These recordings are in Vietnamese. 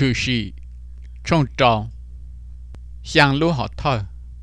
trừ sĩ trong trò sang lúa họ thơ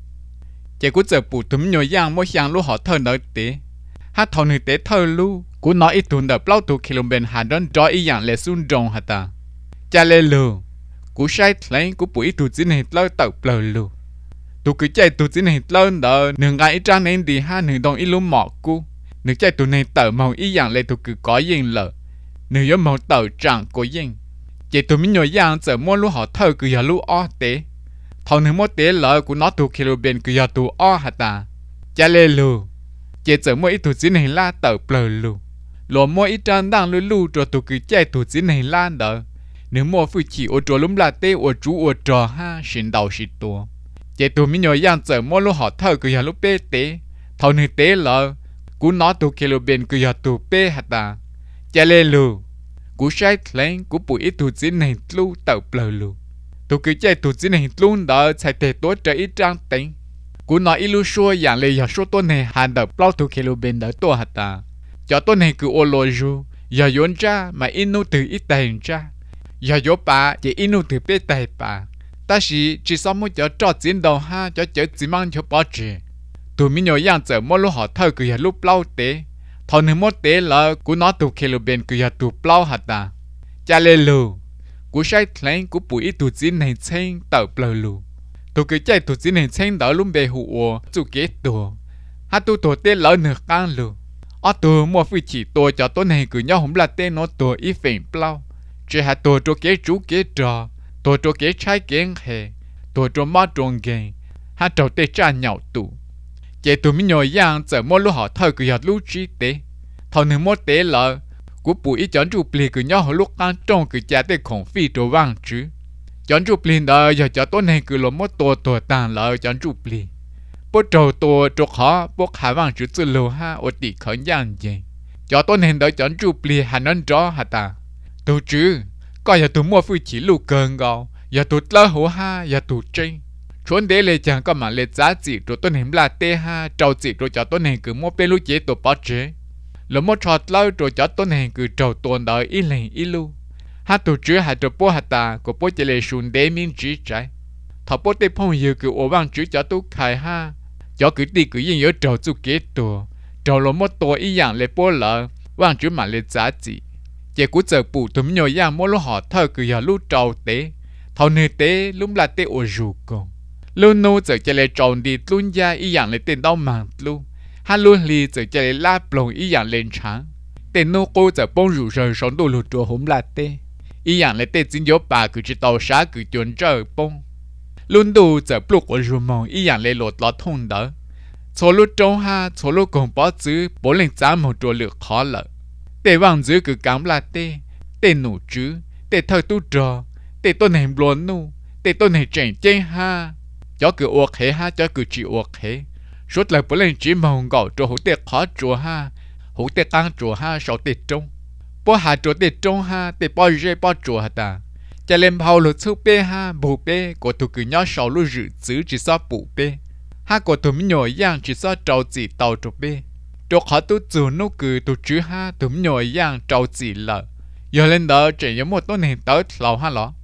chỉ cũng giờ bù tụm nhiều giang mỗi sang lúa họ thơ nợ tế hát thầu nửa tế thơ lúa cũng nói ít tuần đợt lâu tu km hà đơn cho ý dạng lệ xuân rồng hả ta cha lê lù cũng sai lấy cũng bụi tu chỉ này lâu tàu bờ lù tu cứ chạy tu chỉ này lâu đỡ nửa ngày trang nên đi ha nửa đồng ít lúa mỏ cũ nửa chạy tu này tàu màu ý dạng lệ tu cứ có yên lợ nửa giống màu tàu chẳng có yên chỉ tụi mình nhồi giang giờ mua lúa họ thơ cứ giờ lúa o tế thầu nửa mua tế lợ cũng nói tu km cứ giờ tu o hả ta cha lê lù chỉ giờ mua ít tu chỉ này la tàu bờ lù lúa mua ít trang đang lù lù rồi tu cứ chạy tu chỉ này la đỡ nếu mua phụ chỉ ở chỗ lúm là tê ở chú ở trò ha xin đầu xin tua chỉ tụi mình nhồi giang giờ mua lúa họ thơ cứ giờ lúa bê tế thầu nửa tế lợ cũng nói tu km cứ giờ tu bê hả ta cha lê lù cú sai lên cú bụi ít tụt dưới này lu tàu bờ lu tụi cứ chạy tụt dưới này luôn đỡ chạy tệ tối trời ít trang tính cú nói ít lu xua dạng lấy giờ số tôi này hàng đợt bao tụi kilo bên đỡ tôi hả ta cho tôi này cứ ô lô ju giờ vốn ra mà ít nu từ ít tiền ra giờ vốn bà chỉ ít nu từ bé tài bà ta chỉ sau mỗi cho chiến đấu ha cho chỉ mang cho bỏ chị tụi mình nhồi dạng giờ mỗi lúc họ thơ cứ giờ lúc lâu tế thằng nữ mốt tế là cú nói tụ kêu bên cứ giờ tụ plau hạt ta cha lê lù cú sai lên cú bụi tụ chín này xem tàu bờ lù tụ cứ chạy tụ chín này xem đỡ luôn bề hụo tụ kế tụ hát tụ tế lỡ nửa can lù ở tụ mua phi chỉ tụ cho tôi này cứ nhau không là tế nó tụ ít phèn plau chỉ hạt tụ cho kế chú kế trò tụ cho kế trái kế hè tụ cho má tròn gầy hát trâu tế cha nhậu tụ chỉ tụi mình nhồi giang giờ mua lúa họ thơ cứ giờ lúa chi tế thầu nửa mua tế lợ của bụi chọn chụp liền cứ nhau họ lúc ăn trong cứ cha tế khổng phi đồ vàng chứ chọn chụp liền đó giờ cho tôi này cứ lo mua tổ tàn lợ chọn chụp liền bố trâu tổ trục họ bố khai vàng chứ tự lô ha ở tỷ khẩn giang gì cho tôi này đó chọn chụp liền hà nón rõ hả ta tôi chứ coi giờ tôi mua phi chỉ lù cơn gạo giờ tôi lỡ hổ ha giờ tôi tranh chuẩn để lấy chẳng có mà lấy giá trị rồi tôi hình là tê ha trâu trị rồi cho tôi hình cứ mua bê lu chế tổ bó chế lúc mua trọt lâu rồi cho tôi hình cứ trâu tuần đợi ít lên ít lu hát tổ chứ hạt trâu bố hạt ta của bố chế lấy xuân để miếng chỉ trái thọ bố tê phong yêu cứ ổ vang chứ cho tôi khai ha cho cứ đi cứ yên nhớ trâu chú kế tổ trâu lúc mua tổ ý dạng lấy bố lợ vang chứ mà lấy giá trị chỉ cú giờ bù tụm nhồi dạng mua lu họ thơ cứ giờ lu trâu tế thầu nửa tế lúc là tế ổ rù con luôn nô giờ cho lấy tròn đi luôn ra ý dạng lấy tên đau màng luôn hắn luôn li giờ cho lấy la plong ý dạng lên trắng tên nô cô giờ bông rủ rời sống đồ lụt đồ hống là tê ý dạng lấy tên chính yếu bà cứ chỉ tàu xá cứ chuẩn trở bông luôn đồ giờ pluk ở rùa mong ý dạng lấy lột lọt thông đỡ số lúc trông ha số lúc còn bỏ chữ bố lên giá một đồ lược khó lợ tê vàng dưới cứ cám là tê nụ chứ tê thơ tu trò tê tôn hình luôn nô tê tôn hình chèn chê ha cho cứ uộc hết ha cho cứ chỉ uộc hết suốt lời bữa lên chỉ mong gọi cho hữu tiệt khó chùa ha hữu tiệt ăn chùa ha sáu tiệt trong bữa hà chùa tiệt trong ha tiệt bao dễ bao chùa ta cho lên bao lụt sức bê ha bù bê của tụi cứ nhớ sáu lúa rử xứ chỉ sao bù bê ha của tụi mình nhồi giang chỉ sao trâu chỉ tàu chụp bê cho khó tụi chùa nó cứ tụi chứ ha tụi mình nhồi giang trâu chỉ lợ giờ lên đó chỉ có một tuần hình tới lầu ha lọ